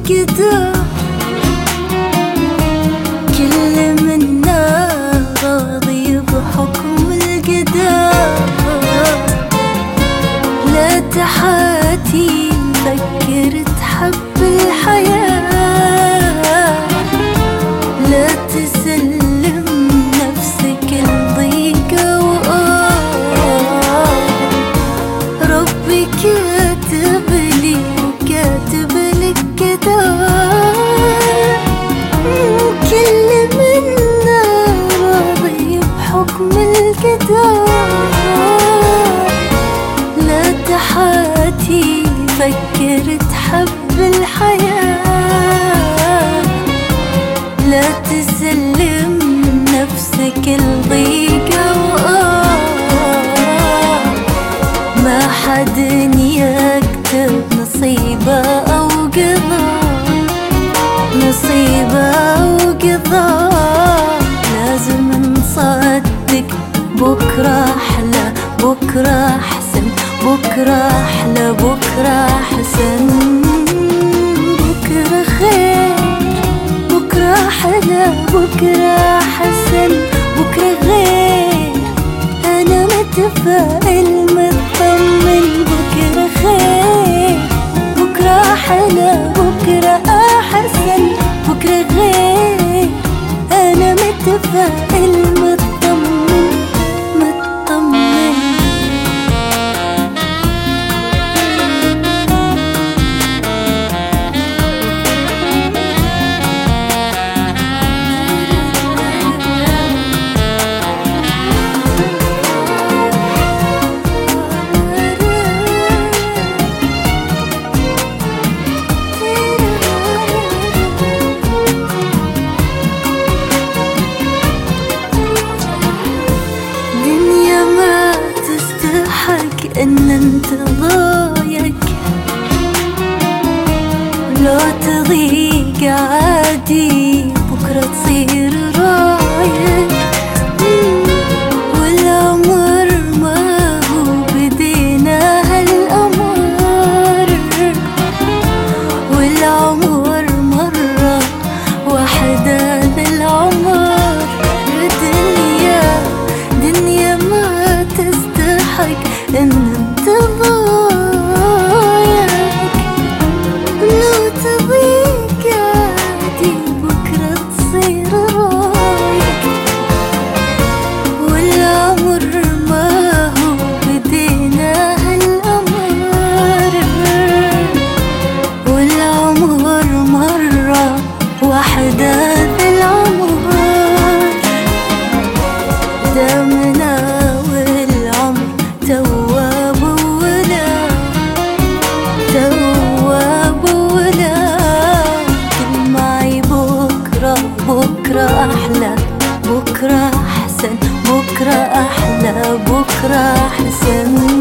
القدر، كل منا راضي بحكم القدر. لا تحاتي فكر تحب الحياة، لا تسلم نفسك لضيقة وآه. ربي كاتب لي وكاتب لك قدر، كل منا راضي بحكم القدر. لا تحاتي فكر تحب الحياة، لا تسلم نفسك لضيقة وآه. ما حد يكتب نصيبه أو قضاء، نصيبه أو قضاء. لازم نصدق بكرة أحلى، بكرة أحسن، بكرة أحلى، بكرة أحسن. بكرة خير، بكرة أحلى، بكرة أحسن، بكرة غير. أنا متفائل مطمن، بكرة خير، بكرة أحلى، بكرة أحسن، بكرة غير. أنا متفائل مطمن مطمن. إن انت ضايق لو تضيق عادي، بكرة تصير رايق. والأمر ما هو بدينا هالأمر، والعمر مرة واحدة للعمر. دنيا ما تستحق إن انت ضايق لو تضيق عادي، بكرة تصير رايق. والعمر ما هو بدينا هالأمر، والعمر مرة واحدة للعمر. دامنا والعمر تواب ولا تواب ولا. كل معي بكرة، بكرة أحلى، بكرة أحسن، بكرة أحلى، بكرة أحسن.